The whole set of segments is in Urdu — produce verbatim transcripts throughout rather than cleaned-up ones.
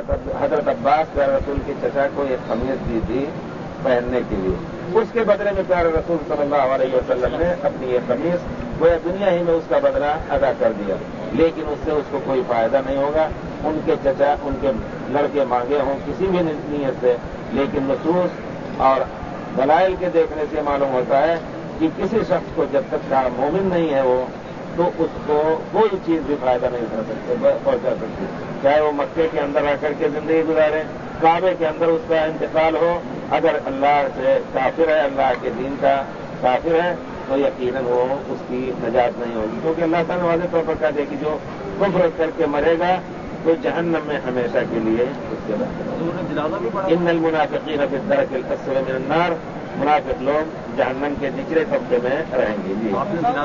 حضرت عباس پیارے رسول کے چچا کو ایک قمیض دی تھی پہننے کے لیے، اس کے بدلے میں پیارے رسول صلی اللہ علیہ وسلم نے اپنی یہ قمیض گویا دنیا ہی میں اس کا بدلہ ادا کر دیا، لیکن اس سے اس کو کوئی فائدہ نہیں ہوگا۔ ان کے چچا ان کے لڑکے مانگے ہوں کسی بھی نیت سے، لیکن نصوص اور دلائل کے دیکھنے سے معلوم ہوتا ہے کہ کسی شخص کو جب تک کا مومن نہیں ہے وہ تو اس کو کوئی چیز بھی فائدہ نہیں کر سکتے پہنچا سکتی، چاہے وہ مکے کے اندر رہ کر کے زندگی گزارے، کعبے کے اندر اس کا انتقال ہو، اگر اللہ سے کافر ہے، اللہ کے دین کا کافر ہے تو یقیناً وہ اس کی نجات نہیں ہوگی، کیونکہ اللہ تعالیٰ نے واضح طور پر کہا دے کہ جو کفر کر کے مرے گا تو جہنم میں ہمیشہ کے لیے اس کے بعد ان المنافقین فی الدرک الاسفل من النار، منافق لوگ جہنم کے نچلے طبقے میں رہیں گے۔ جی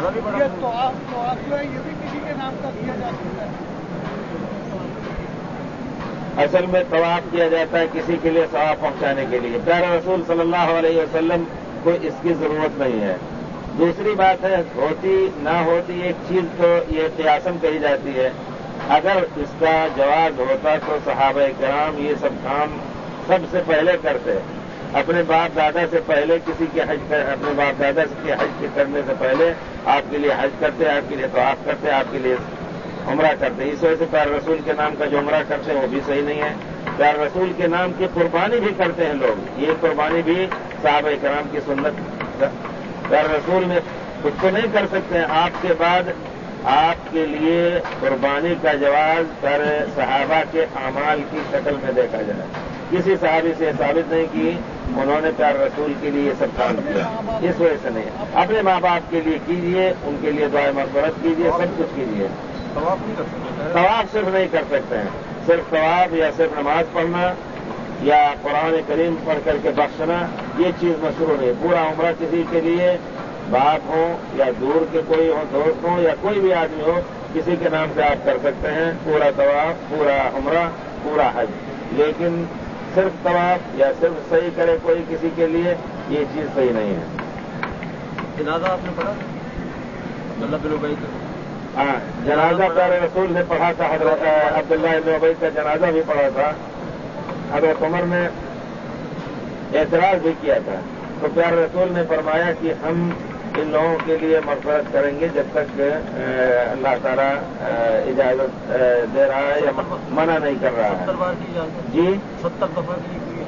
اصل میں طواف کیا جاتا ہے کسی کے لیے ثواب پہنچانے کے لیے، پیارے رسول صلی اللہ علیہ وسلم کو اس کی ضرورت نہیں ہے۔ دوسری بات ہے ہوتی نہ ہوتی ایک چیز تو یہ قیاساً کہی جاتی ہے، اگر اس کا جواز ہوتا تو صحابہ کرام یہ سب کام سب سے پہلے کرتے، اپنے باپ دادا سے پہلے کسی کے حج کر اپنے باپ دادا کے حج کرنے سے پہلے آپ کے لیے حج کرتے، آپ کے لیے طواف کرتے، آپ کے لیے عمرہ کرتے۔ اس وجہ سے پیارے رسول کے نام کا جو عمرہ کرتے ہیں وہ بھی صحیح نہیں ہے۔ پیارے رسول کے نام کی قربانی بھی کرتے ہیں لوگ، یہ قربانی بھی صحابہ کرام کی سنت پیارے رسول میں خود کو نہیں کر سکتے ہیں، آپ کے بعد آپ کے لیے قربانی کا جواز پیارے صحابہ کے اعمال کی شکل میں دیکھا جائے، کسی صحابی سے ثابت نہیں کی انہوں نے پیارے رسول کے لیے یہ سب کام کیا، اس وجہ سے نہیں۔ اپنے ماں باپ کے لیے کیجیے، ان کے لیے دعائیں مغفرت کیجیے، سب کچھ کیجیے۔ طواف صرف نہیں کر سکتے ہیں، صرف طواف یا صرف نماز پڑھنا یا قرآن کریم پڑھ کر کے بخشنا یہ چیز مشروع نہیں۔ پورا عمرہ کسی کے لیے باپ ہو یا دور کے کوئی ہو، دوست ہو یا کوئی بھی آدمی ہو، کسی کے نام سے آپ کر سکتے ہیں پورا طواف، پورا عمرہ، پورا حج، لیکن صرف طواف یا صرف صحیح کرے کوئی کسی کے لیے یہ چیز صحیح نہیں ہے۔ جنازہ آپ نے پڑھا عبداللہ بن ابی کا؟ ہاں، جنازہ پیارے رسول نے پڑھا تھا، حضرت عبداللہ بن ابی کا جنازہ بھی پڑھا تھا، حضرت عمر نے اعتراض بھی کیا تھا، تو پیارے رسول نے فرمایا کہ ہم ان لوگوں کے لیے مغفرت کریں گے جب تک اللہ تعالیٰ اجازت دے رہا ہے یا منع نہیں کر رہا ہے۔ ستر بار کی اجازت؟ جی ستر دفعہ کی ہوئی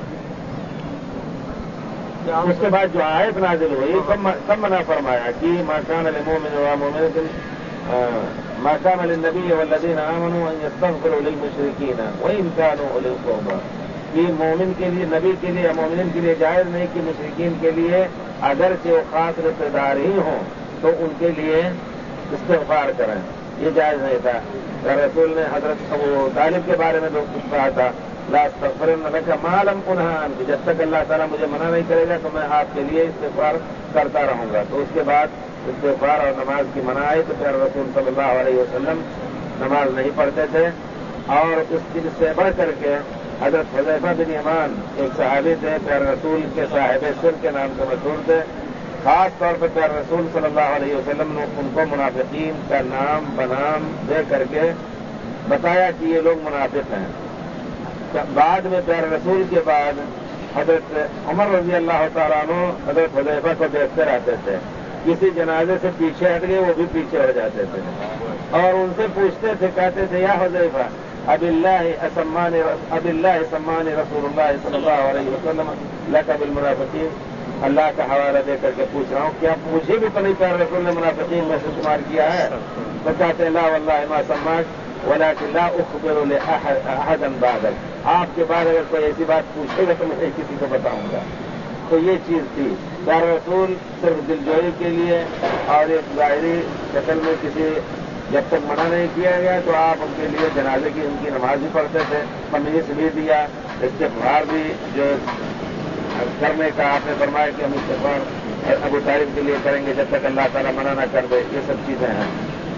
ہے۔ اس کے بعد جو آیت نازل ہوئی تب منع فرمایا کہ ما کان للمؤمن والمؤمنۃ ما کان للنبی والذین آمنوا ان یستغفروا للمشرکین وان کانوا اولی قربی، کہ مومن کے لیے، نبی کے لیے یا مومنین کے لیے جائز نہیں کہ مشرکین کے لیے اگرچہ وہ خاص رشتے دار ہی ہوں تو ان کے لیے استغفار کریں، یہ جائز نہیں تھا۔ رسول نے حضرت ابو طالب کے بارے میں جو کچھ کہا تھا، لا استغفرن لک ما لم انہ عنہ، جب تک اللہ تعالیٰ مجھے منع نہیں کرے گا تو میں آپ کے لیے استغفار کرتا رہوں گا۔ تو اس کے بعد استغفار اور نماز کی منع آئی تو پھر رسول صلی اللہ علیہ وسلم نماز نہیں پڑھتے تھے، اور اس چیز سے بڑھ کر کے حضرت حذیفہ بن یمان ایک صحابی تھے، پیارے رسول کے صاحب سر کے نام سے مشہور تھے، خاص طور پر پیارے رسول صلی اللہ علیہ وسلم نے ان کو منافقین کا نام بنام دے کر کے بتایا کہ یہ لوگ منافق ہیں۔ بعد میں پیارے رسول کے بعد حضرت عمر رضی اللہ تعالیٰ عنہ حضرت حذیفہ کو دیکھتے رہتے تھے، کسی جنازے سے پیچھے ہٹ گئے وہ بھی پیچھے ہو جاتے تھے، اور ان سے پوچھتے تھے، کہتے تھے یا حذیفہ اب اللہ سمان اب اللہ سمان رسول اللہ صلی اللہ علیہ وسلم لک بالمنافقین، اللہ کا حوالہ دے کر کے پوچھ رہا ہوں کیا مجھے بھی تو نہیں پیارے رسول نے منافقین میں سے شمار کیا ہے؟ تو کہتے ہیں لا واللہ ما سماک ولکن لا اخبر لاحد بعدک، آپ کے بعد اگر کوئی ایسی بات پوچھے گا تو میں کسی کو بتاؤں گا۔ تو یہ چیز تھی، پیارے رسول صرف دلجوئی کے لیے اور ایک ظاہری شکل میں کسی جب تک منع نہیں کیا گیا تو آپ ان کے لیے جنازے کی ان کی نماز بھی پڑھتے تھے، تمیز بھی دیا، استغفار بھی جو کرنے کا آپ نے فرمایا کہ ہم استغفار ابو طالب کے لیے کریں گے جب تک اللہ تعالیٰ منع نہ کر دے، یہ سب چیزیں ہیں۔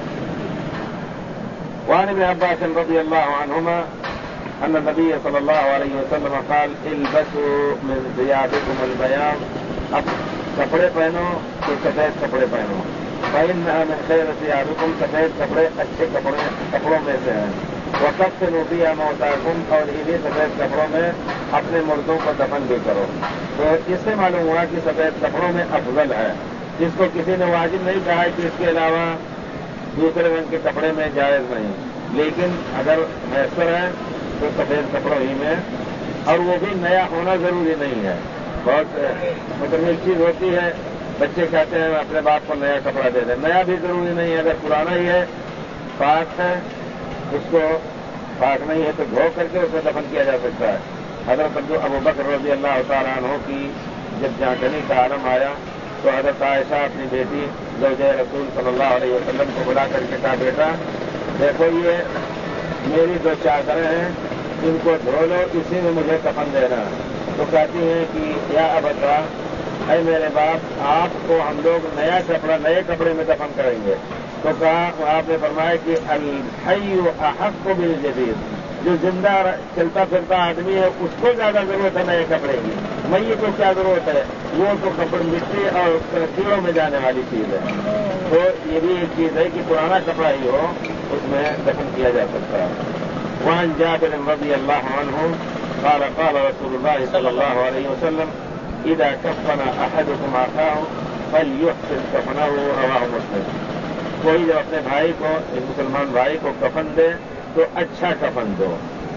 وعن ابن عباس رضی اللہ عنہما ان النبی صلی اللہ علیہ وسلم قال البسوا من ثيابكم البياض، اب کپڑے پہنو تو سفید کپڑے پہنو، فإنها من خير ثيابكم، سفید کپڑے اچھے کپڑے کپڑوں میں سے ہیں، وقت سے نوبیا موتاکم اور انہیں سفید کپڑوں میں اپنے مردوں کو دفن بھی کرو. تو اس سے معلوم ہوا کہ سفید کپڑوں میں افضل ہے. جس کو کسی نے واجب نہیں کہا کہ اس کے علاوہ دوسرے رنگ کے کپڑے میں جائز نہیں، لیکن اگر میسر ہے تو سفید کپڑوں ہی میں، اور وہ بھی نیا ہونا ضروری نہیں ہے. بہت مطلب ایک چیز ہوتی ہے، بچے کہتے ہیں اپنے باپ کو نیا کپڑا دے دیں، نیا بھی ضروری نہیں ہے. اگر پرانا ہی ہے، پاک ہے، اس کو پاک نہیں ہے تو دھو کر کے اسے دفن کیا جا سکتا ہے. حضرت ابو بکر رضی اللہ تعالیٰ عنہ کی جب جانکنی کا عالم آیا تو حضرت عائشہ اپنی بیٹی زوجہ رسول صلی اللہ علیہ وسلم کو بلا کر کے کہا، بیٹا دیکھو یہ میری دو چادریں ہیں، ان کو دھو لو، اسی میں مجھے کفن دینا. تو کہتی ہیں کہ یا ابتا، اے میرے باپ، آپ کو ہم لوگ نیا کپڑا نئے کپڑے میں دفن کریں گے. تو کہا، آپ نے فرمایا کہ الحی احق بالجدید، جو زندہ چلتا پھرتا آدمی ہے اس کو زیادہ ضرورت ہے نئے کپڑے کی. میت کو کیا ضرورت ہے؟ وہ تو کپڑے مٹی اور کیڑوں میں جانے والی چیز ہے. تو یہ بھی ایک چیز ہے کہ پرانا کپڑا ہی ہو اس میں دفن کیا جا سکتا ہے. وعن جابر رضی اللہ عنہ قال قال رسول اللہ صلی اللہ علیہ وسلم اذا کفن احدکم اخاہ فلیحسن کفنہ، رواہ مسلم. کوئی جب اپنے بھائی کو، ایک مسلمان بھائی کو کفن دے تو اچھا کفن دو.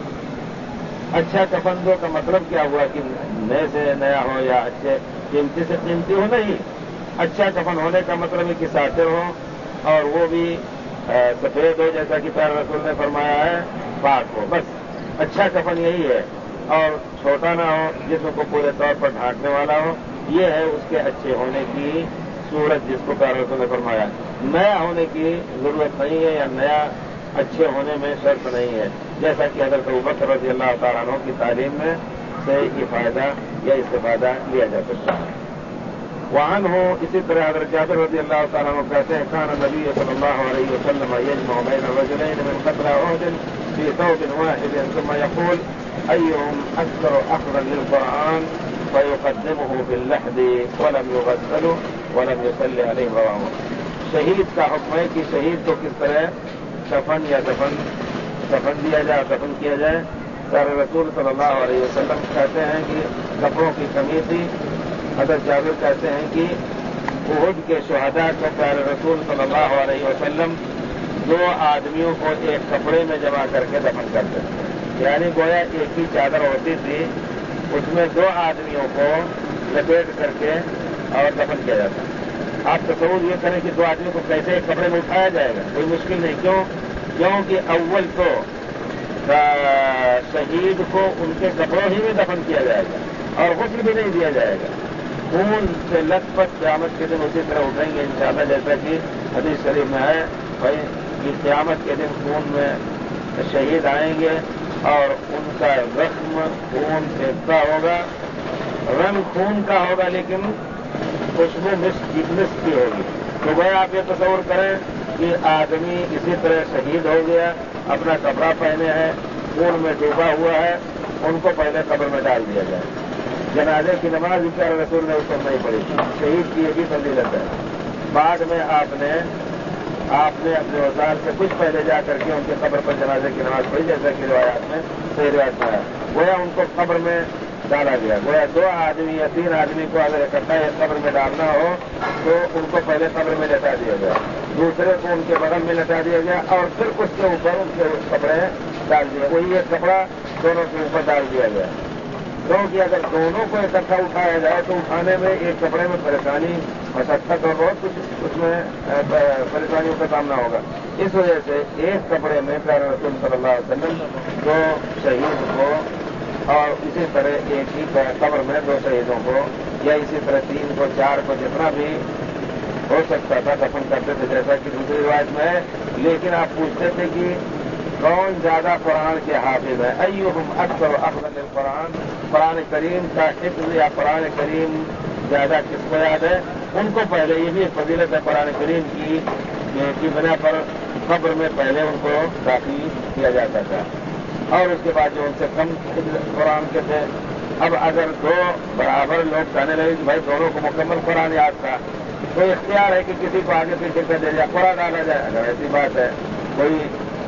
اچھا کفن دو کا مطلب کیا ہوا کہ نئے سے نیا ہو یا اچھے قیمتی سے قیمتی ہو؟ نہیں. اچھا کفن ہونے کا مطلب ہے کہ ساتر ہو اور وہ بھی سفید ہو، جیسا کہ پیارے رسول نے فرمایا ہے، پاک ہو. بس اچھا کفن یہی ہے. اور چھوٹا نہ ہو، جسم کو پورے طور پر ڈھانکنے والا ہو. یہ ہے اس کے اچھے ہونے کی صورت جس کو پیارے رسول نے فرمایا. نیا ہونے کی ضرورت نہیں ہے یا نیا اچھے ہونے میں شرط نہیں ہے، جیسا کہ حضرت ابوبکر رضی اللہ تعالیٰ عنہ کی تعلیم میں سے یہ فائدہ یا استفادہ لیا جا سکتا ہے. وعن ہو اسی طرح حضرت جابر رضی اللہ تعالیٰ عنہ کہتے ہیں، کان نبی صلی اللہ علیہ وسلم یجمع بین الرجلین من قتل احد فی ثوب واحد ثم يقول ایہم اکثر اخذا للقرآن فیقدمه باللحد ولم یغسل ولم یصلی علیہ، رواہ مسلم. شہید کا حکم ہے کہ شہید کو کس طرح کفن یا دفن دفن دیا جائے، دفن کیا جائے. سارے رسول صلی اللہ علیہ وسلم کہتے ہیں کہ کپڑوں کی کمی تھی. حضرت جابر کہتے ہیں کہ احد کے شہداء کو پیارے رسول صلی اللہ علیہ وسلم دو آدمیوں کو ایک کپڑے میں جمع کر کے دفن کرتے تھے. یعنی گویا ایک ہی چادر ہوتی تھی، اس میں دو آدمیوں کو لپیٹ کر کے اور دفن کیا جاتا. آپ تصور یہ کریں کہ دو آدمی کو کیسے ایک کپڑے میں اٹھایا جائے گا؟ کوئی مشکل نہیں. کیوں؟ کیونکہ اول تو شہید کو ان کے کپڑوں ہی میں دفن کیا جائے گا اور غسل بھی نہیں دیا جائے گا. خون سے لت پت قیامت کے دن اسی طرح اٹھیں گے انشاءاللہ، جیسا کہ حدیث شریف میں ہے بھائی کہ قیامت کے دن خون میں شہید آئیں گے اور ان کا زخم خون پھینکتا ہوگا، رنگ خون کا ہوگا لیکن خوشبو مسک کی ہوگی. تو بھائی آپ یہ تصور کریں کہ آدمی اسی طرح شہید ہو گیا، اپنا کپڑا پہنے ہیں، خون میں ڈوبا ہوا ہے، ان کو پہلے قبر میں ڈال دیا جائے. جنازے کی نماز بھی پیارے رسول نے اس وقت نہیں پڑھی. شہید کی یہ بھی فضیلت ہے. بعد میں آپ نے آپ نے اپنے وزار سے کچھ پہلے جا کر کے ان کے قبر پر جنازے کی نماز پڑھی، جیسا کہ روایات میں صحیح روایت میں ہے. گویا ان کو قبر میں ڈالا گیا. گویا دو آدمی یا تین آدمی کو اگر اکٹھا ایک قبر میں ڈالنا ہو تو ان کو پہلے قبر میں لٹا دیا گیا، دوسرے کو ان کے بغل میں لٹا دیا گیا اور پھر اس کے اوپر ان کے کپڑے ڈال دیے. وہی ایک کپڑا دونوں کے اوپر ڈال دیا گیا. کیونکہ اگر دونوں کو اکٹھا اٹھایا جائے تو اٹھانے میں ایک کپڑے میں پریشانی، مشقت اور بہت کچھ اس میں پریشانیوں کا سامنا ہوگا. اس وجہ سے ایک کپڑے میں پیارے رسول صلی اللہ علیہ وسلم دو شہید کو اور اسی طرح ایک ہی قبر میں دو شہیدوں کو یا اسی طرح تین کو چار کو جتنا بھی ہو سکتا تھا دفن کرتے تھے، جیسا کہ دوسری روایت میں ہے. لیکن آپ پوچھتے تھے کہ کون زیادہ قرآن کے حافظ ہے؟ ایہم اکثر اخذا للقرآن، قرآن کریم کا حفظ یا قرآن کریم زیادہ کس کو یاد ہے؟ ان کو پہلے، یہ بھی ایک فضیلت ہے قرآن کریم کی کی بنا پر قبر میں پہلے ان کو داخل کیا جاتا تھا اور اس کے بعد جو ان سے کم قرآن کے تھے. اب اگر دو برابر لوگ کہنے لگے کہ بھائی دونوں کو مکمل قرآن یاد تھا تو اختیار ہے کہ کسی کو آگے پیچھے کر دیا جائے، قرآن ڈالا جائے. اگر ایسی بات ہے کوئی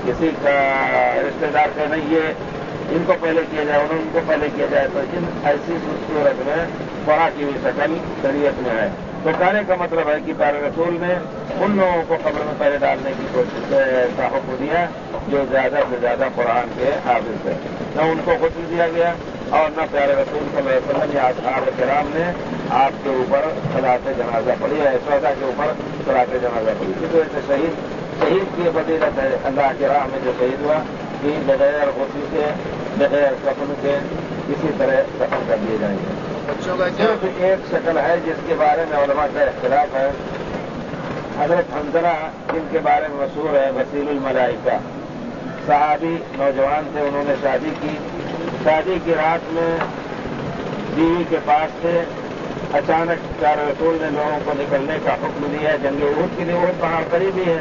کسی کا رشتے دار کا نہیں یہ ان کو پہلے کیا جائے انہوں ان کو پہلے کیا جائے تو ان ایسی صورت میں پڑا کی ہوئی شکل شریعت میں ہے. تو کہنے کا مطلب ہے کہ پیارے رسول نے ان لوگوں کو قبر میں پہلے ڈالنے کی کوشش کا حکم دیا جو زیادہ سے زیادہ قرآن کے حافظ تھے. نہ ان کو غسل دیا گیا اور نہ پیارے رسول صلی اللہ علیہ وسلم یا اصحاب کرام نے آپ کے اوپر صلاۃ جنازہ پڑھی ہے, شہداء کے اوپر صلاۃ جنازہ پڑھی. اس وجہ سے شہید شہید کی فضیلت ہے اللہ کی راہ میں جو شہید ہوا کہ بغیر غسل کے بغیر کفن کے کسی طرح دفن کر دیے جائیں گے. بچوں کا صرف ایک شکل ہے جس کے بارے میں علماء کا اختلاف ہے. حضرت حنظلہ جن کے بارے میں مشہور ہے وسیل الملائکہ, صحابی نوجوان تھے, انہوں نے شادی کی. شادی کی رات میں بیوی کے پاس تھے, اچانک پیارے رسول نے لوگوں کو نکلنے کا حکم دیا ہے جنگ احد کے لیے. احد پہاڑ قریب ہی ہے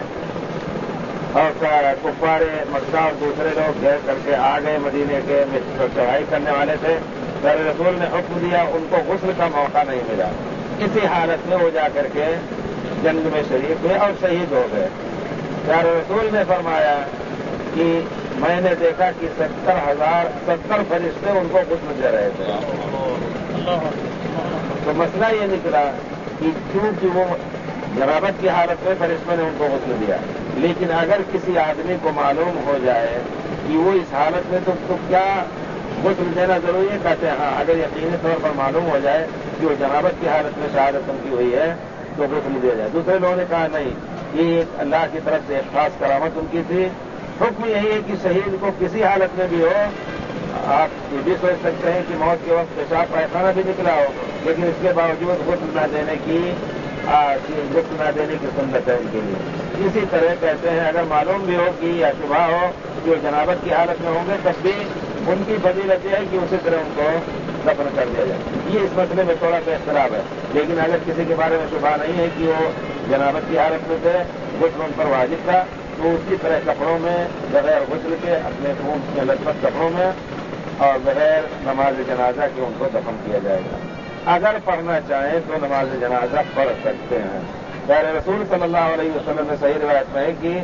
اور کفار مکہ اور دوسرے لوگ گھیر کر کے آ گئے مدینے کے چڑھائی کرنے والے تھے. پیارے رسول نے حکم دیا, ان کو غسل کا موقع نہیں ملا. اسی حالت میں وہ جا کر کے جنگ میں شریک ہوئے اور شہید ہو گئے. پیارے رسول نے فرمایا کہ میں نے دیکھا کہ ستر ہزار ستر فرشتے ان کو غسل دے رہے تھے. تو مسئلہ یہ نکلا کہ کیونکہ وہ جنابت کی حالت میں فرشتوں نے ان کو غسل دیا, لیکن اگر کسی آدمی کو معلوم ہو جائے کہ وہ اس حالت میں تو, تو کیا غسل دینا ضروری ہے؟ کہتے ہیں ہاں, اگر یقینی طور پر معلوم ہو جائے کہ وہ جنابت کی حالت میں شہادت ان کی ہوئی ہے تو غسل دیا جائے. دوسرے لوگوں نے کہا نہیں, یہ اللہ کی طرف سے ایک خاص کرامت ان کی تھی. حکم یہی ہے کہ شہید کو کسی حالت میں بھی ہو, آپ یہ بھی سوچ سکتے ہیں کہ موت کے وقت پیشاب پائخانہ بھی نکلا ہو, لیکن اس کے باوجود غسل نہ دینے کی غسل نہ دینے کی سنت ہے ان کے لیے. اسی طرح کہتے ہیں اگر معلوم بھی ہو کہ یا شبہ ہو کہ وہ جنابت کی حالت میں ہوں گے تب بھی ان کی فضیلت یہ ہے کہ اسی طرح ان کو دفن کر دیا جائے. یہ اس مسئلے میں تھوڑا سا اختلاف ہے, لیکن اگر کسی کے بارے میں شبہ نہیں ہے کہ وہ جنابت کی حالت میں تھے, غسل ان پر واجب تھا, تو اسی طرح کپڑوں میں بغیر غسل کے اپنے خون کے لطمت کپڑوں میں اور بغیر نماز جنازہ کے ان کو دفن کیا جائے گا. اگر پڑھنا چاہیں تو نماز جنازہ پڑھ سکتے ہیں. پیارے رسول صلی اللہ علیہ وسلم نے صحیح روایت میں ہے کہ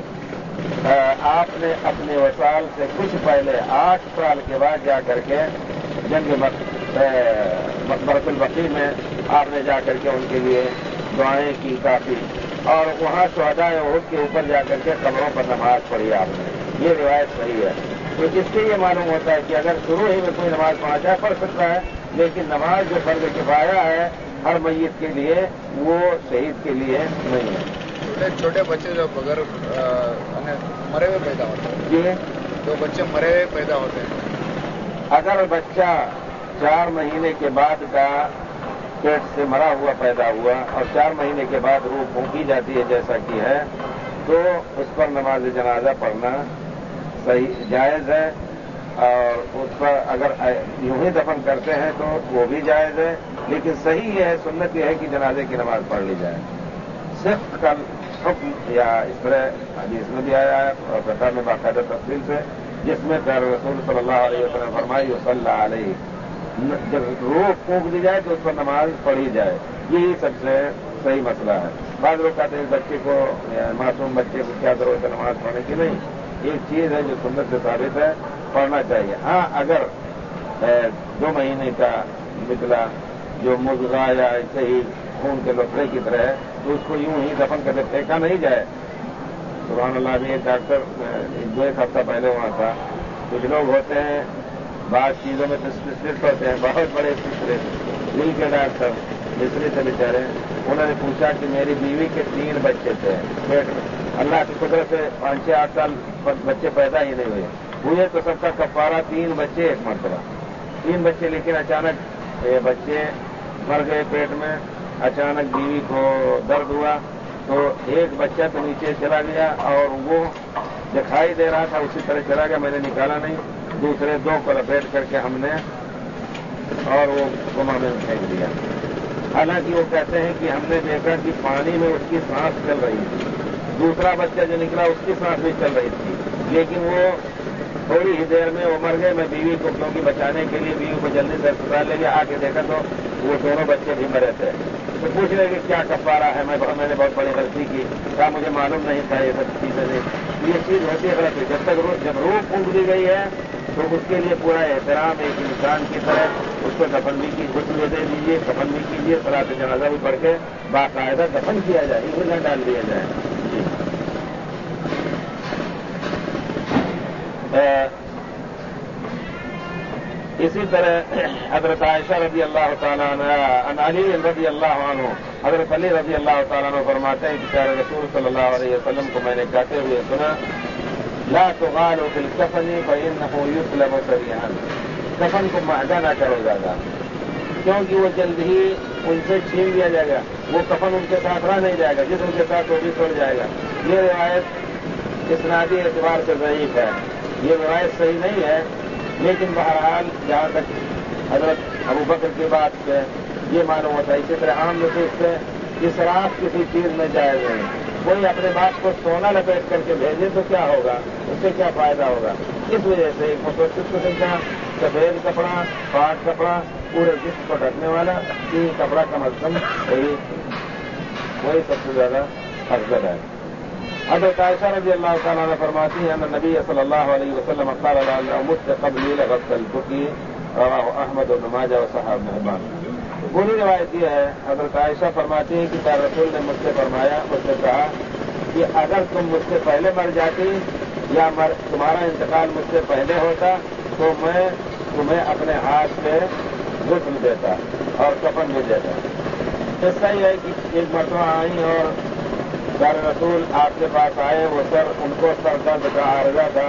آپ نے اپنے وصال سے کچھ پہلے آٹھ سال کے بعد جا کر کے جنگ مقبرۃ البقیع میں آپ نے جا کر کے ان کے لیے دعائیں کی کافی, اور وہاں شہداء احد کے اوپر جا کر کے قبروں پر نماز پڑھی آپ نے. یہ روایت صحیح ہے. تو اس سے یہ معلوم ہوتا ہے کہ اگر شروع ہی میں کوئی نماز پڑھنا چاہے پڑھ سکتا ہے, لیکن نماز جو فرض کفایہ ہے ہر میت کے لیے وہ شہید کے لیے نہیں ہے. چھوٹے بچے جو بغیر مرے ہوئے پیدا ہوتے ہیں, جی جو بچے مرے ہوئے پیدا ہوتے ہیں, اگر بچہ چار مہینے کے بعد کا پیٹ سے مرا ہوا پیدا ہوا اور چار مہینے کے بعد روح پھونکی جاتی ہے جیسا کہ ہے, تو اس پر نماز جنازہ پڑھنا صحیح جائز ہے. اور اس پر اگر یوں ہی دفن کرتے ہیں تو وہ بھی جائز ہے, لیکن صحیح یہ ہے, سنت یہ ہے کہ جنازے کی نماز پڑھ لی جائے. صرف کل حکم یا اس طرح حدیث میں بھی آیا ہے اور فتح میں باقاعدہ تفصیل سے, جس میں پیارے رسول صلی اللہ علیہ وسلم فرمائی صلی اللہ علیہ, جب روح پھونک دی جائے تو اس پر نماز پڑھی جائے. یہی سب سے صحیح مسئلہ ہے. بعض لوگ کہتے ہیں بچے کو معصوم بچے کو کیا ضرورت ہے نماز پڑھنے کی. نہیں, ایک چیز ہے جو سنت سے ثابت ہے, پڑھنا چاہیے. ہاں اگر دو مہینے کا نکلا جو مضغہ یا ایسے ہی خون کے لوتھڑے کی طرح ہے تو اس کو یوں ہی دفن کر کے پھینکا نہیں جائے. سبحان اللہ, بھی ایک ڈاکٹر دو ایک ہفتہ پہلے وہاں تھا. کچھ لوگ ہوتے ہیں بعض چیزوں میں اسپیشلسٹ ہوتے ہیں, بہت بڑے اسپیشلسٹ دل کے ڈاکٹر مصری سے بیچارے, انہوں نے پوچھا کہ میری بیوی کے تین بچے تھے پیٹ میں, اللہ کی قدرت سے پانچ چھ آٹھ سال بچے پیدا ہی نہیں ہوئے ہوئے تو سب کا کفارہ تین بچے ایک مرتبہ, تین بچے, لیکن اچانک یہ بچے مر گئے پیٹ میں. اچانک بیوی کو درد ہوا تو ایک بچہ تو نیچے چلا گیا اور وہ دکھائی دے رہا تھا اسی طرح چلا گیا, میں نے نکالا نہیں. دوسرے دو کو لپیٹ کر کے ہم نے اور وہ گما میں پھینک دیا. حالانکہ وہ کہتے ہیں کہ ہم نے دیکھا کہ پانی میں اس کی سانس چل رہی تھی, دوسرا بچہ جو نکلا اس کی سانس بھی چل رہی تھی, لیکن وہ تھوڑی ہی دیر میں وہ مر گئے. میں بیوی کو کیونکہ بچانے کے لیے بیوی کو جلدی سے اسپتال لے گیا, آ کے دیکھا تو وہ دونوں بچے بھی مرے تھے. تو پوچھ رہے کہ کیا کفارہ ہے، میں میں نے بہت بڑی غلطی کی، کیا مجھے معلوم نہیں تھا یہ سب چیزیں نہیں. یہ چیز ہوتی ہے غلط. جب تک روح جب روح پھونک دی گئی ہے تو اس کے لیے پورا احترام ایک انسان کی طرح اس کو دفن بھی کی غسل دے دیجیے، دفن بھی کیجیے، صلاۃ جنازہ بھی پڑھ کے باقاعدہ دفن کیا جائے، اسے نہ ڈال دیا جائے. اسی طرح حضرت عائشہ رضی اللہ تعالیٰ عنہ عن علی رضی اللہ عنہ، حضرت علی رضی اللہ تعالیٰ عنہ فرماتے ہیں کہ پیارے رسول صلی اللہ علیہ وسلم کو میں نے کہتے ہوئے سنا، لا تغالوا فی الکفن فإنه یسلب سریعا، کفن کو مہنگا نہ کرو زیادہ، کیونکہ وہ جلد ہی ان سے چھین لیا جائے گا، وہ کفن ان کے ساتھ رہ نہیں جائے گا، جس ان کے ساتھ وہ بھی چھوڑ جائے گا. یہ روایت اسنادی اعتبار سے ضعیف ہے، یہ روایت صحیح نہیں ہے، لیکن بہرحال جہاں تک حضرت ابو بکر کی بات سے یہ معلوم ہوتا ہے. اسی طرح عام نصوص سے اسراف کسی چیز میں جائز نہیں. کوئی اپنے باپ کو سونا لپیٹ کر کے بھیجے تو کیا ہوگا، اس سے کیا فائدہ ہوگا. اس وجہ سے ایک متوسط قسم کا سفید کپڑا، پاٹ کپڑا، پورے جسم کو ڈھکنے والا یہ کپڑا کم از کم وہی وہی سب سے زیادہ افضل ہے. حضرت عائشہ رضی اللہ تعالیٰ عنہ فرماتی ہیں ان نبی صلی اللہ علیہ وسلم قال لو مت قبلی لغسلتك، رواہ احمد بن ماجہ و صححہ ابن حبان. پوری روایت یہ ہے، حضرت عائشہ فرماتی ہیں کہ پیارے رسول نے مجھ سے فرمایا، مجھ سے کہا کہ اگر تم مجھ سے پہلے مر جاتی یا مر تمہارا انتقال مجھ سے پہلے ہوتا تو میں تمہیں اپنے ہاتھ سے غسل دیتا اور کفن بھی دیتا. قصہ یہ ہے کہ ایک مرتبہ آئی اور پیارے رسول آپ کے پاس آئے، وہ سر ان کو سر درد کا عارضہ تھا،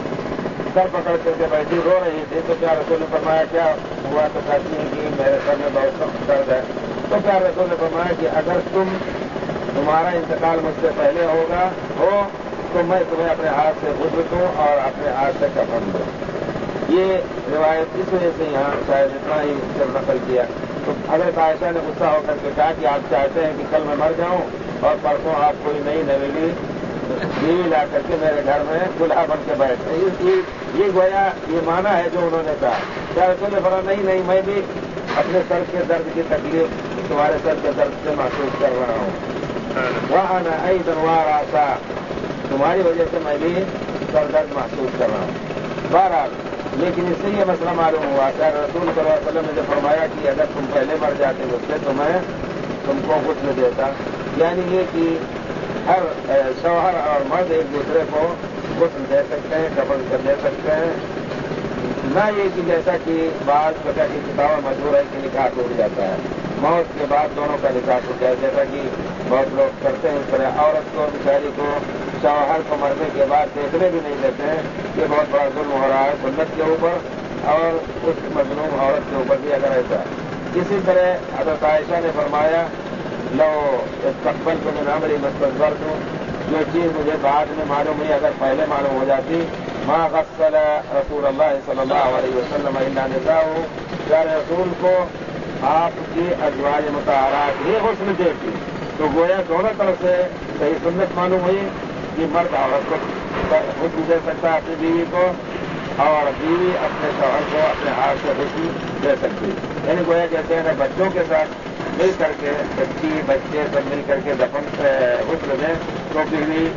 سر پکڑ کر کے بیٹھی رو رہی تھی. تو پیارے رسول نے فرمایا کیا ہوا؟ تو کہتی ہیں کہ میرے سر میں بہت سخت درد ہے. تو پیارے رسول نے فرمایا کہ اگر تم تمہارا انتقال مجھ سے پہلے ہوگا ہو تو میں تمہیں اپنے ہاتھ سے غسل دوں اور اپنے ہاتھ سے کفن دوں. یہ روایت اس وجہ سے یہاں شاید اتنا ہی سر نقل کیا. تو حضرت عائشہ نے غصہ ہو کر کے کہا کہ آپ چاہتے ہیں کہ کل میں مر جاؤں اور پرسوں آپ کوئی نئی نویلی بیوی لا کر کے میرے گھر میں دلہا بن کے بیٹھتے. یہ گویا یہ مانا ہے جو انہوں نے کہا. کیا رسول نے فرمایا نہیں نہیں میں بھی اپنے سر کے درد کی تکلیف تمہارے سر کے درد سے محسوس کر رہا ہوں. وہاں نہ ای دنوار آسا، تمہاری وجہ سے میں بھی سر درد محسوس کر رہا ہوں. بہرحال لیکن اس سے یہ مسئلہ معلوم ہوا کہ رسول صلی اللہ علیہ وسلم نے جو فرمایا کہ اگر تم پہلے مر جاتے مجھ سے تو میں تم کو غسل دیتا، یعنی یہ کہ ہر شوہر اور مرد ایک دوسرے کو غسل دے سکتے ہیں، کفن کر دے سکتے ہیں. نہ یہ کہ جیسا کہ بعض وجہ کی کتابیں مشہور ہے کہ نکاح ٹوٹ جاتا ہے، موت کے بعد دونوں کا نکاح ٹوٹ جائے، جیسا کہ بہت لوگ کرتے ہیں. اس طرح عورت کو بیچاری کو شوہر کو مرنے کے بعد دیکھنے بھی نہیں دیتے ہیں. یہ بہت بڑا ظلم ہو رہا ہے سنت کے اوپر اور اس مظلوم عورت کے اوپر بھی اگر ایسا. اسی طرح حضرت عائشہ نے فرمایا لو استقبل کو میں نامری مستقبل دوں، جو چیز مجھے بعد میں معلوم ہوئی اگر پہلے معلوم ہو جاتی، ما غسل رسول اللہ صلی اللہ علیہ وسلم الا نساء، پیارے رسول کو آپ کی ازواج مطہرات ہی غسل دیتی. تو گویا دونوں طرف سے صحیح سنت معلوم ہوئی کہ مرد عورت کو غسل دے سکتا ہے اپنی بیوی کو، اور بیوی اپنے شوہر کو اپنے ہاتھ سے غسل دے سکتی. یعنی گویا کہتے ہیں بچوں کے ساتھ مل کر کے بچی بچے سب مل کر کے دفن غسل دیں تو بیوی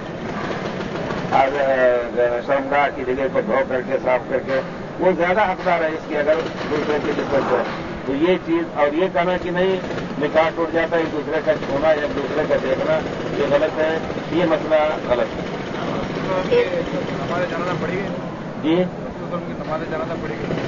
شرمگاہ کی جگہ کو دھو کر کے صاف کر کے وہ زیادہ حقدار ہے اس کی اگر دوسرے کی دقت ہے. تو یہ چیز اور یہ کہنا کہ نہیں نکاح ٹوٹ جاتا ہے ایک دوسرے کا چھونا یا دوسرے کا دیکھنا یہ غلط ہے، یہ مسئلہ غلط ہے. ہمارے جنازہ پڑی گئی جی ہمارے جنازہ پڑی گئی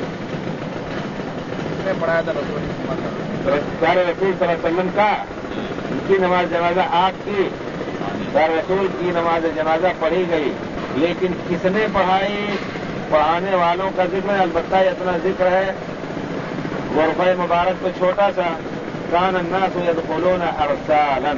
پڑھایا تھا رسول پیارے رسول صلی اللہ علیہ وسلم کا ان کی نماز جنازہ آپ کی پیارے رسول کی نماز جنازہ پڑھی گئی، لیکن کس نے پڑھائی؟ پڑھانے والوں کا ذکر ہے. البتہ اتنا ذکر ہے غرفہ مبارک تو چھوٹا سا، کان الناس یدخلون ارسالا،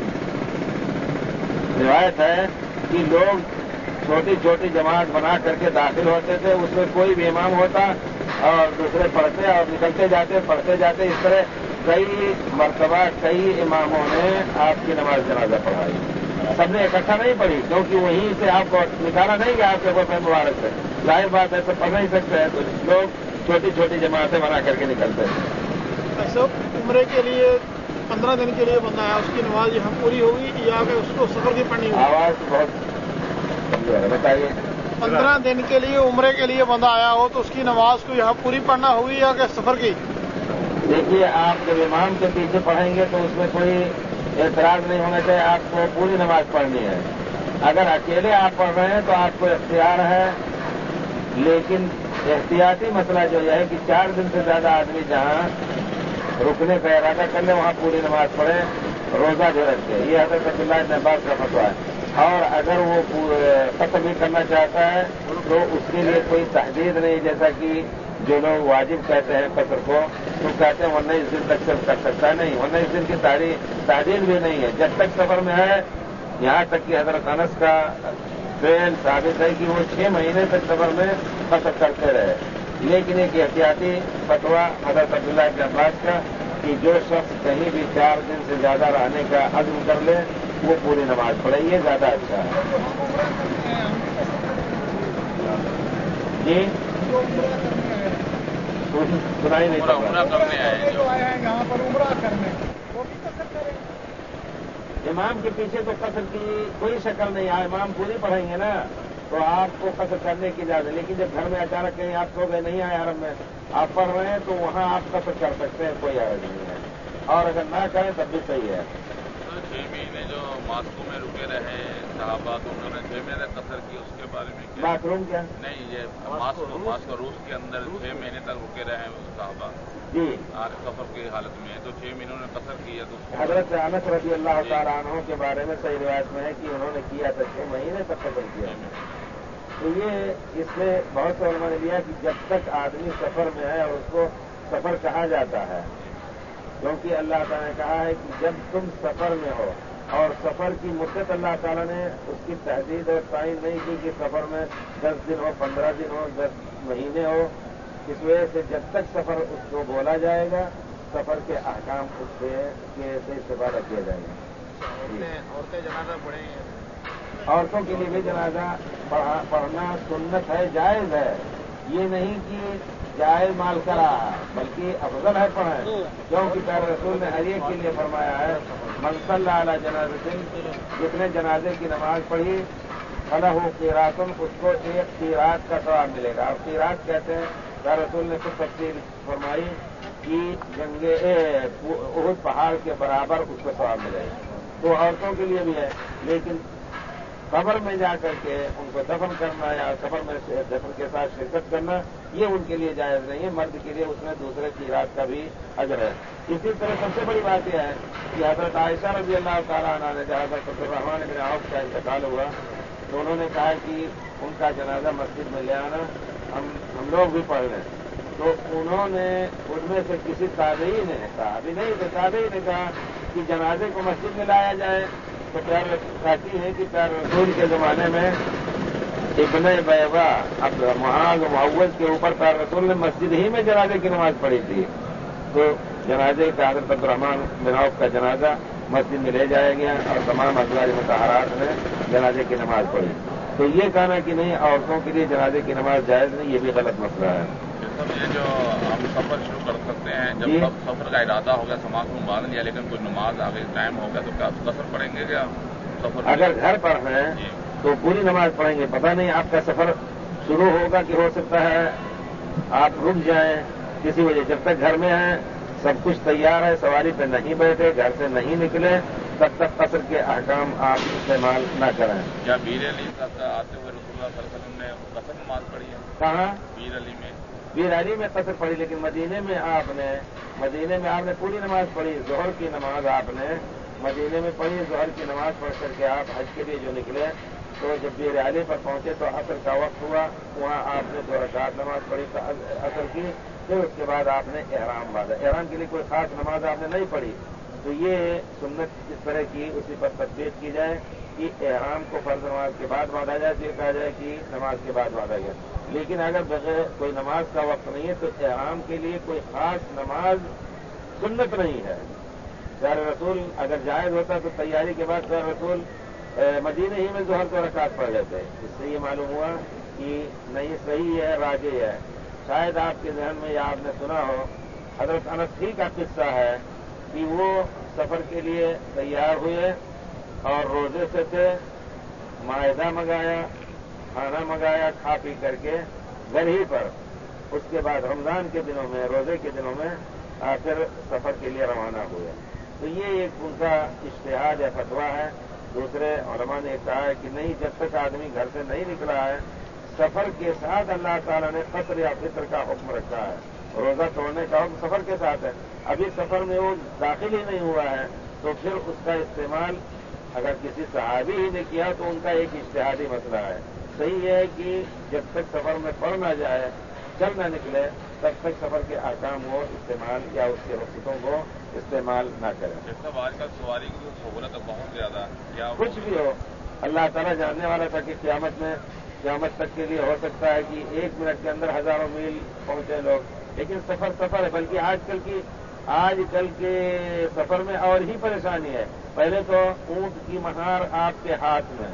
روایت ہے کہ لوگ چھوٹی چھوٹی جماعت بنا کر کے داخل ہوتے تھے، اس میں کوئی بھی امام ہوتا اور دوسرے پڑھتے اور نکلتے جاتے پڑھتے جاتے. اس طرح کئی مرتبہ کئی اماموں نے آپ کی نماز جنازہ پڑھائی. سب نے اکٹھا نہیں پڑھی کیونکہ وہیں سے آپ کو نکالا نہیں گیا آپ کے غرفہ مبارک سے، ظاہر بات ہے سب پڑھ نہیں سکتے ہیں، تو لوگ چھوٹی چھوٹی جماعتیں بنا کر کے نکلتے ہیں. ایسا عمرے کے لیے पंद्रह दिन के लिए बंदा है उसकी नमाज यहाँ पूरी होगी या कि उसको सफर की पढ़नी होगी? आवाज बहुत कमजोर है, बताइए। पंद्रह दिन के लिए उम्रे के लिए बंदा आया हो तो उसकी नमाज को यहाँ पूरी पढ़ना होगी या कि सफर की? देखिए, आप जब इमाम के पीछे पढ़ेंगे तो उसमें कोई एतराज नहीं होना चाहिए, आपको पूरी नमाज पढ़नी है। अगर अकेले आप पढ़ रहे हैं तो आपको इख्तियार है, लेकिन एहतियाती मसला जो यह है कि चार दिन से ज्यादा आदमी जहां रुकने का इरादा कर ले वहां पूरी नमाज पढ़े, रोजा भी रखे। ये हज़रत अब्दुल्लाह इब्न अब्बास का फतवा है। और अगर वो कसर भी करना चाहता है तो उसके लिए कोई तहदीद नहीं, जैसा कि जो लोग वाजिब कहते हैं कसर को, तो कहते हैं वरना इस दिन तक सिर्फ कर सकता है। नहीं, वरना इस दिन की तहदीद भी नहीं है। जब तक सफर में है, यहां तक कि हज़रत अनस का फेल साबित है कि वो छह महीने तक सफर में कसर करते रहे। लेकिन एक एहतियाती फतवा हज़रत अब्दुल्लाह इब्न अब्बास का कि जो शख्स कहीं भी चार दिन से ज्यादा रहने का अज़्म कर ले वो पूरी नमाज पढ़े, ये ज्यादा अच्छा है। जी सुनाई नहीं पड़ रहा। यहाँ पर उम्रा करने वो भी कसर करें। इमाम के पीछे तो कसर की कोई शक्ल नहीं है, इमाम पूरी पढ़ेंगे ना तो आपको कसर करने की इजाजत है। लेकिन जब घर में अचानक कहीं आप सो गए, नहीं आए हरम में, आप पढ़ रहे हैं तो वहां आप कसर कर सकते हैं, कोई हर्ज नहीं है। और अगर ना करें तब भी सही है। तो छह महीने जो मास्को में रुके रहे साहबा, तो उन्होंने छह महीने कसर की, उसके बारे में क्या? बाथरूम क्या? नहीं, ये मास्को मास्को रूस के अंदर छह महीने तक रुके रहे साहबा जी सफर की हालत में, तो छह महीनों ने कसर की है। तो हज़रत अनस रज़ी अल्लाह तआला अन्हु के बारे में सही रिवायत में है कि उन्होंने किया था, छह महीने तक कसर किया। तो ये इससे बहुत से उलमा ने लिया कि जब तक आदमी सफर में है, और उसको सफर कहा जाता है क्योंकि अल्लाह ताला ने कहा है कि जब तुम सफर में हो, और सफर की मुद्दत अल्लाह ताला ने उसकी तहदीद और तायीन नहीं की कि सफर में दस दिन हो, पंद्रह दिन हो, दस महीने हो। इस वजह से जब तक सफर उसको बोला जाएगा, सफर के अहकाम उससे से इस्तेफादा किया जाएगा। औरतें जनाजा पढ़ेंगे, औरतों के लिए भी जनाजा पढ़ा पढ़ना सुन्नत है, जायज है। ये नहीं कि जायज माल करा है, बल्कि अफजल है पढ़ें, क्योंकि प्यारे रसूल ने हर एक के लिए फरमाया है मन सल्ला अला जनाज़तिन, जितने जनाजे की नमाज पढ़ी फलहु क़ीरातुन, उसको एक क़ीरात का सवाब मिलेगा। और क़ीरात कहते हैं, प्यारे रसूल ने कुछ तफसील फरमाई कि जंगे उहुद पहाड़ के बराबर उसको सवाब मिलेगा। तो औरतों के लिए भी है, लेकिन कब्र में जाकर के उनको दफन करना या कब्र में दफन के साथ शिरकत करना, ये उनके लिए जायज नहीं है। मर्द के लिए उसमें दूसरे की रात का भी अजर है। इसी तरह सबसे बड़ी बात यह है कि हज़रत आयशा रज़ी अल्लाह तआला अन्हा ने जब हज़रत अब्दुर्रहमान इब्न औफ का इंतकाल हुआ तो उन्होंने कहा कि उनका जनाजा मस्जिद में ले आना, हम हम लोग भी पढ़ लें। तो उन्होंने उनमें से किसी ताबई ने कहा, अभी नहीं तो ताबई ने कहा कि जनाजे को मस्जिद में लाया जाए। तो प्यार कहती है कि प्यार रसूल के ज़माने में इब्ने बैवा अब मुआज़ मुअव्वज़ के ऊपर प्यार रसूल ने मस्जिद ही में जनाजे की नमाज पढ़ी थी। तो जनाजे का हज़रत अब्दुर्रहमान बिन औफ का जनाजा मस्जिद में ले जाया गया और तमाम अज़वाज मुतहरात ने जनाजे की नमाज पढ़ी। तो ये कहना कि नहीं औरतों के लिए जनाजे की नमाज जायज़ नहीं, ये भी गलत मसला है। सब ये जो हम सफर शुरू कर सकते हैं, जब सब सफर का इरादा हो गया, समाज में बांध लिया, लेकिन कोई नमाज आ गई, टाइम हो गया, तो क्या कसर पढ़ेंगे क्या सफर? अगर घर पर हैं तो पूरी नमाज पढ़ेंगे। पता नहीं आपका सफर शुरू होगा कि हो सकता है आप रुक जाएं किसी वजह। जब तक घर में हैं, सब कुछ तैयार है, सवारी पे नहीं बैठे, घर से नहीं निकले, तब तक कसर के अहकाम आप इस्तेमाल न करें। क्या वीर अली तक आते हुए रसूलुल्लाह सल्लल्लाहु अलैहि वसल्लम ने कसर नमाज पढ़ी है? कहाँ? वीर अली में वीर अली में कसर पढ़ी, लेकिन मदीने में आपने मदीने में आपने पूरी नमाज पढ़ी। जोहर की नमाज आपने मदीने में पढ़ी। जोहर की नमाज पढ़ करके आप हज के लिए जो निकले, तो जब वीर अली पर पहुंचे तो असर का वक्त हुआ, वहां आपने दो रकात नमाज पढ़ी असर की। फिर उसके बाद आपने एहराम बांधा। एहराम के लिए कोई खास नमाज आपने नहीं पढ़ी। तो ये सुन्नत इस तरह की उसी पर तस्दीक की जाए कि एहराम को फर्ज नमाज के बाद बांधा जाए, तो ये कहा जाए कि नमाज के बाद बांधा गया। लेकिन अगर बगैर कोई नमाज का वक्त नहीं है तो एहराम के लिए कोई खास नमाज सुन्नत नहीं है। प्यारे रसूल अगर जायज होता तो तैयारी के बाद प्यारे रसूल मदीने ही में जोहर को रकात पढ़ लेते। इससे ये मालूम हुआ कि नहीं सही है, राजे है। शायद आपके जहन में या आपने सुना हो, हजरत अनस ही का किस्सा है کہ وہ سفر کے لیے تیار ہوئے اور روزے سے تھے، معاہدہ منگایا، کھانا منگایا، کھا پی کر کے گھر ہی پر، اس کے بعد رمضان کے دنوں میں، روزے کے دنوں میں آخر سفر کے لیے روانہ ہوئے۔ تو یہ ایک ان کا اجتہاد یا فتویٰ ہے۔ دوسرے علماء نے کہا ہے کہ نہیں، جب تک آدمی گھر سے نہیں نکلا ہے، سفر کے ساتھ اللہ تعالیٰ نے قصر یا فطر کا حکم رکھا ہے، روزہ توڑنے کا حکم سفر کے ساتھ ہے۔ ابھی سفر میں وہ داخل ہی نہیں ہوا ہے تو پھر اس کا استعمال اگر کسی صحابی ہی نے کیا تو ان کا ایک اجتہادی مسئلہ ہے۔ صحیح ہے کہ جب تک سفر میں پڑ نہ جائے، چل نہ نکلے، تب تک سفر کے احکام کو استعمال یا اس کے رخصتوں کو استعمال نہ کریں۔ جیسا آج کل سواری کی سہولت بہت زیادہ یا کچھ بھی ہو، اللہ تعالیٰ جاننے والا تھا کہ قیامت میں قیامت تک کے لیے ہو سکتا ہے کہ ایک منٹ کے اندر ہزاروں میل پہنچے لوگ، لیکن سفر سفر ہے۔ بلکہ آج کل کی آج کل کے سفر میں اور ہی پریشانی ہے۔ پہلے تو اونٹ کی مہار آپ کے ہاتھ میں،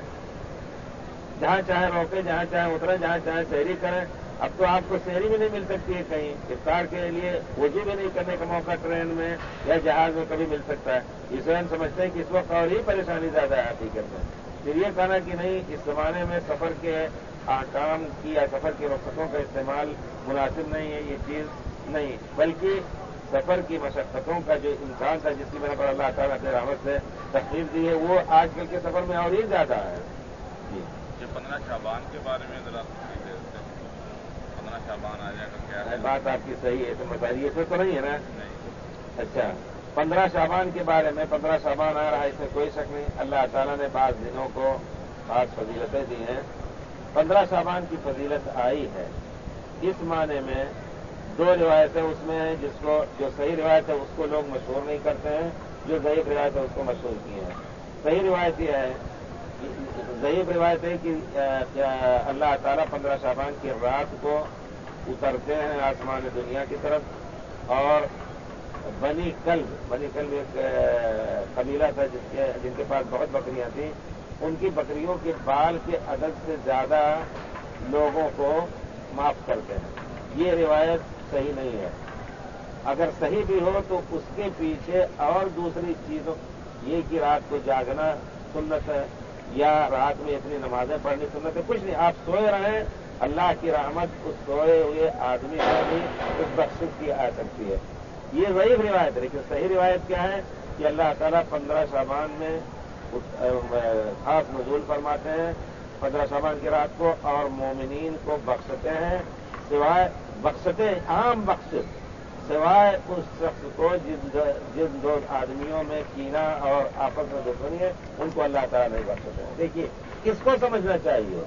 جہاں چاہے روکے، جہاں چاہے اترے، جہاں چاہے سیری کریں۔ اب تو آپ کو سیری بھی نہیں مل سکتی ہے کہیں، افطار کے لیے وضو بھی نہیں کرنے کا موقع ٹرین میں یا جہاز میں کبھی مل سکتا ہے۔ اس وجہ سے سمجھتے ہیں کہ اس وقت اور ہی پریشانی زیادہ ہے حقیقت میں۔ پھر یہ کہنا کہ نہیں، اس زمانے میں سفر کے احکام کی یا سفر کی رخصتوں کا استعمال مناسب نہیں ہے، یہ چیز نہیں، بلکہ سفر کی مشقتوں کا جو انسان تھا، جس کی میرے پر اللہ تعالیٰ نے رحمت سے تخفیف دی ہے، وہ آج کل کے سفر میں اور ہی زیادہ ہے۔ جی، یہ پندرہ شعبان کے بارے میں ذرا پندرہ شعبان آ جائے گا کیا ہے؟ بات آپ کی صحیح ہے، تو بتائیے، اس میں تو نہیں ہے نا؟ نہیں۔ اچھا، پندرہ شعبان کے بارے میں، پندرہ شعبان آ رہا ہے، اس میں کوئی شک نہیں۔ اللہ تعالیٰ نے بعض دنوں کو بعض فضیلتیں دی ہیں۔ پندرہ شعبان کی فضیلت آئی ہے اس معنی میں، دو روایتیں اس میں ہیں، جس کو جو صحیح روایت ہے اس کو لوگ مشہور نہیں کرتے ہیں، جو ضعیف روایت ہے اس کو مشہور کی ہیں۔ صحیح روایت یہ ہے، ضعیف روایت ہے کہ اللہ تعالیٰ پندرہ شعبان کی رات کو اترتے ہیں آسمان دنیا کی طرف، اور بنی کلب بنی کلب ایک قبیلہ تھا جس کے جن کے پاس بہت بکریاں تھیں، ان کی بکریوں کے بال کے عدد سے زیادہ لوگوں کو معاف کرتے ہیں۔ یہ روایت صحیح نہیں ہے۔ اگر صحیح بھی ہو تو اس کے پیچھے اور دوسری چیزوں، یہ کہ رات کو جاگنا سنت ہے یا رات میں اتنی نمازیں پڑھنی سنت ہے، کچھ نہیں، آپ سوئے رہیں، اللہ کی رحمت اس سوئے ہوئے آدمی کو بھی اس بخشش کی آ سکتی ہے۔ یہ ضعیف روایت ہے، لیکن صحیح روایت کیا ہے کہ اللہ تعالیٰ پندرہ شعبان میں خاص نزول فرماتے ہیں پندرہ شعبان کی رات کو، اور مومنین کو بخشتے ہیں، سوائے بخشتے عام بخشش، سوائے اس شخص کو جن جن دو آدمیوں میں کینہ اور آپس میں دشمنی ہے، ان کو اللہ تعالیٰ نہیں بخشتے ہیں۔ دیکھیے، اس کو سمجھنا چاہیے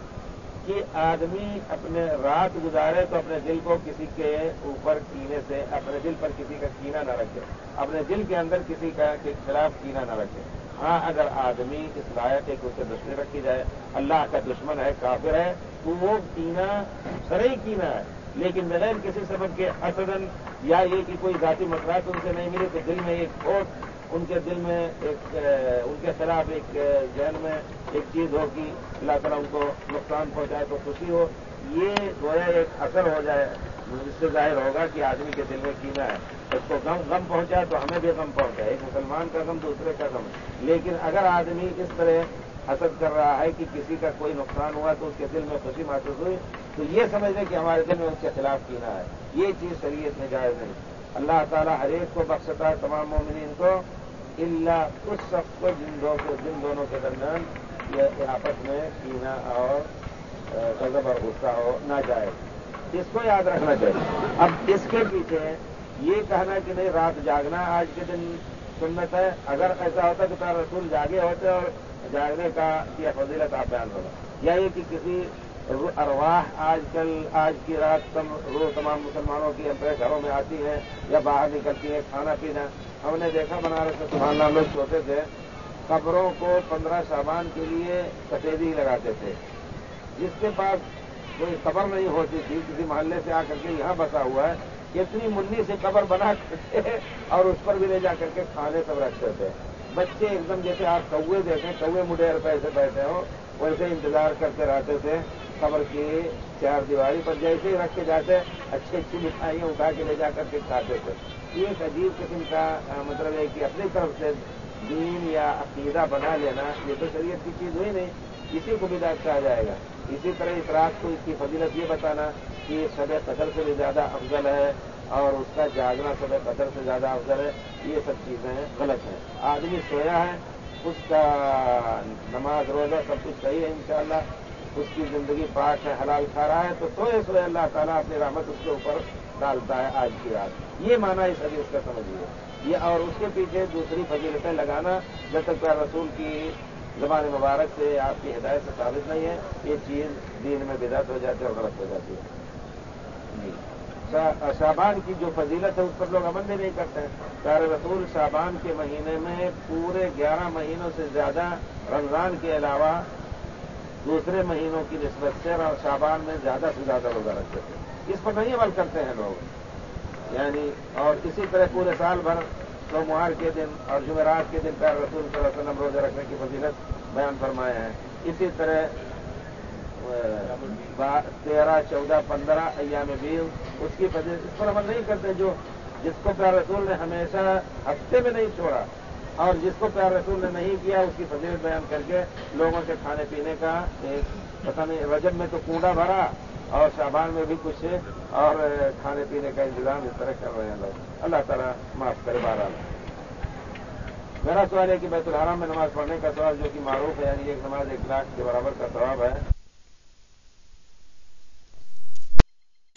کہ آدمی اپنے رات گزارے تو اپنے دل کو کسی کے اوپر کینے سے، اپنے دل پر کسی کا کینہ نہ رکھے، اپنے دل کے اندر کسی کا کے خلاف کینہ نہ رکھے۔ ہاں، اگر آدمی اس لائق ہے کہ اسے دشمنی رکھی جائے، اللہ کا دشمن ہے، کافر ہے، تو وہ کینہ شرعی کینہ ہے، لیکن بغیر کسی سبب کے حسدن یا یہ کہ کوئی ذاتی مسئلات ان سے نہیں ملے تو دل میں ایک کھوٹ، ان کے دل میں ایک ان کے خلاف ایک ذہن میں ایک چیز ہو کہ اللہ تعالیٰ ان کو نقصان پہنچائے تو خوشی ہو، یہ گویا ایک اثر ہو جائے، اس سے ظاہر ہوگا کہ آدمی کے دل میں کینہ ہے، اس کو غم غم پہنچائے تو ہمیں بھی غم پہنچائے، ایک مسلمان کا غم دوسرے کا غم۔ لیکن اگر آدمی اس طرح حسد کر رہا ہے کہ کسی کا کوئی نقصان ہوا تو اس کے دل میں خوشی محسوس ہوئی، تو یہ سمجھ لیں کہ ہمارے دل میں اس کے خلاف کینہ ہے، یہ چیز شریعت میں جائز نہیں۔ اللہ تعالیٰ ہر ایک کو بخشتا ہے، تمام مومنین کو، الا اس شخص کو جن دو جن دونوں کے درمیان یہ آپس میں کینہ اور غضب اور غصہ ہو نہ جائے، اس کو یاد رکھنا چاہیے۔ اب اس کے پیچھے یہ کہنا کہ نہیں رات جاگنا آج کے دن سنت ہے، اگر ایسا ہوتا کہ تو رسول جاگے ہوتے اور جاگنے کا یہ فضیلت آپ بیان ہوگا، یا یہ کہ کسی ارواح آج کل آج کی رات روز تمام مسلمانوں کی اپنے گھروں میں آتی ہیں یا باہر نکلتی ہیں کھانا پینا۔ ہم نے دیکھا بنارس میں سبحان اللہ لوگ سوتے تھے، قبروں کو پندرہ شعبان کے لیے سفیدی لگاتے تھے، جس کے پاس کوئی قبر نہیں ہوتی تھی، کسی محلے سے آ کر کے یہاں بسا ہوا ہے، اتنی منی سے قبر بنا کرتے اور اس پر بھی لے جا کر کے کھانے سب رکھتے تھے۔ بچے ایک دم جیسے آپ کوے دیکھیں، کوے مڈیر پیسے بیٹھے ہو ویسے انتظار کرتے رہتے تھے قبر کی چار دیواری پر جیسے ہی رکھ کے جاتے اچھی اچھی مٹھائیاں اٹھا کے لے جا کر کے کھاتے تھے. یہ ایک عجیب قسم کا مطلب ہے کہ اپنی طرف سے دین یا عقیدہ بنا لینا یہ تو شریعت کی چیز ہوئی نہیں, اسی کو بدعت کہا جائے گا. اسی طرح اس رات کو اس کی فضیلت یہ بتانا کہ شب قدر سے بھی زیادہ افضل ہے اور اس کا جاگنا شب قدر سے زیادہ افضل ہے, یہ سب چیزیں غلط ہیں. آدمی سویا ہے, اس کا نماز روزہ سب کچھ صحیح ہے انشاءاللہ, اس کی زندگی پاک ہے, حلال کھا رہا ہے, تو سوئے سوئے اللہ تعالیٰ اپنی رحمت اس کے اوپر ڈالتا ہے آج کی رات. یہ معنی اس حدیث کا سمجھیے. یہ اور اس کے پیچھے دوسری فضیلتیں لگانا جب تک پیارے رسول کی زبان مبارک سے آپ کی ہدایت سے ثابت نہیں ہے, یہ چیز دین میں بدعت ہو جاتی ہے اور غلط ہو جاتی ہے. شعبان کی جو فضیلت ہے اس پر لوگ عمل بھی نہیں کرتے ہیں. پیارے رسول شعبان کے مہینے میں پورے گیارہ مہینوں سے زیادہ رمضان کے علاوہ دوسرے مہینوں کی نسبت سے شعبان میں زیادہ سے زیادہ روزہ رکھتے تھے. اس پر نہیں عمل کرتے ہیں لوگ. یعنی اور اسی طرح پورے سال بھر سوموار کے دن اور جمعرات کے دن پیارے رسول صلی اللہ علیہ وسلم روزہ رکھنے کی فضیلت بیان فرمائے ہیں. اسی طرح تیرہ چودہ پندرہ ایام بیس اس کی فضیلت اس پر عمل نہیں کرتے. جو جس کو پیارے رسول نے ہمیشہ ہفتے میں نہیں چھوڑا اور جس کو پیارے رسول نے نہیں کیا اس کی فضیلت بیان کر کے لوگوں کے کھانے پینے کا ایک پتہ نہیں, رجب میں تو کنڈا بھرا اور شعبان میں بھی کچھ اور کھانے پینے کا انتظام اس طرح کر رہے ہیں لوگ. اللہ تعالیٰ معاف کرے. بہرحال میرا سوال ہے کہ بیت الحرام میں نماز پڑھنے کا ثواب جو کہ معروف ہے, یعنی ایک نماز ایک لاکھ کے برابر کا ثواب ہے,